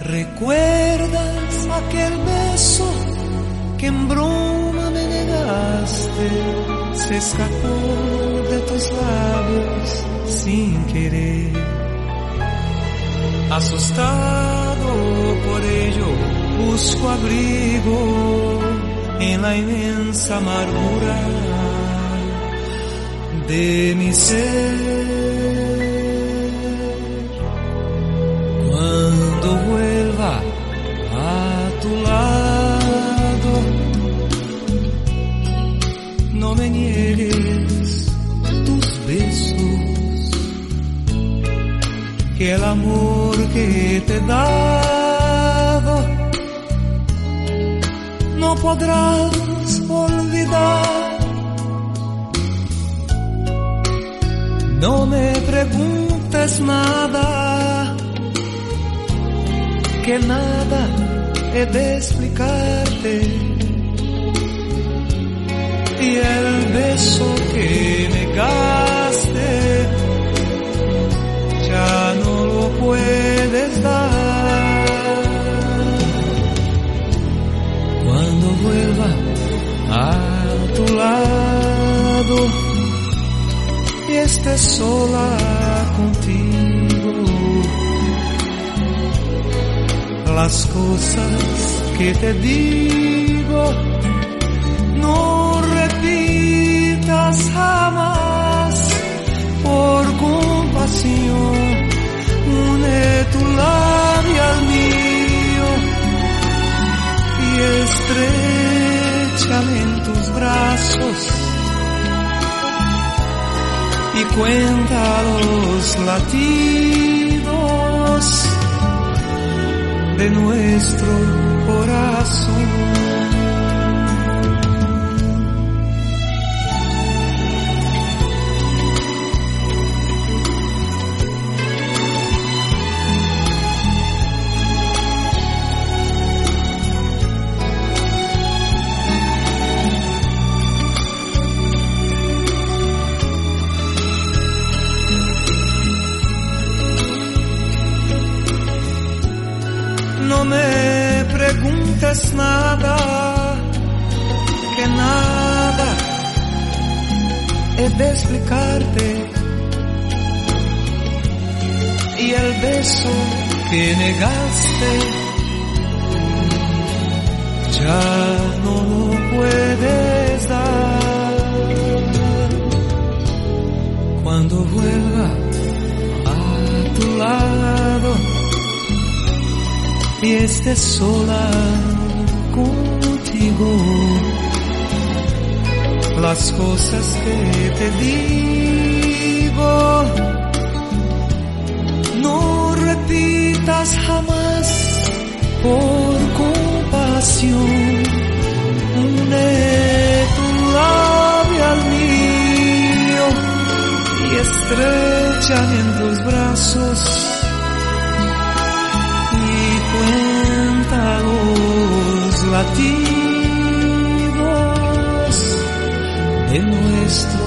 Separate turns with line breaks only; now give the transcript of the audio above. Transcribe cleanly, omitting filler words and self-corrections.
¿Recuerdas aquel beso que en broma me negaste? Se escapó de tus labios sin querer. Asustado por ello, busco abrigo en la inmensa amargura de mi ser. Cuando vuelva a tu lado, no me niegues tus besos, que el amor que te he dado no podrás olvidar. No me preguntes nada, que nada he de explicarte. Y el beso que negaste ya no lo puedes dar. Cuando vuelva a tu lado y esté sola contigo, las cosas que te digo no repitas jamás. Por compasión, une tu labio al mío y estréchame en tus brazos y cuenta los latidos de nuestro corazón. No me preguntes nada, que nada he de explicarte. Y el beso que negaste ya no lo puedes dar. Cuando vuelva a tu lado y esté sola contigo, las cosas que te digo no repitas jamás. Por compasión, une tu labio al mío y estréchame en tus brazos cuenta los latidos de nuestro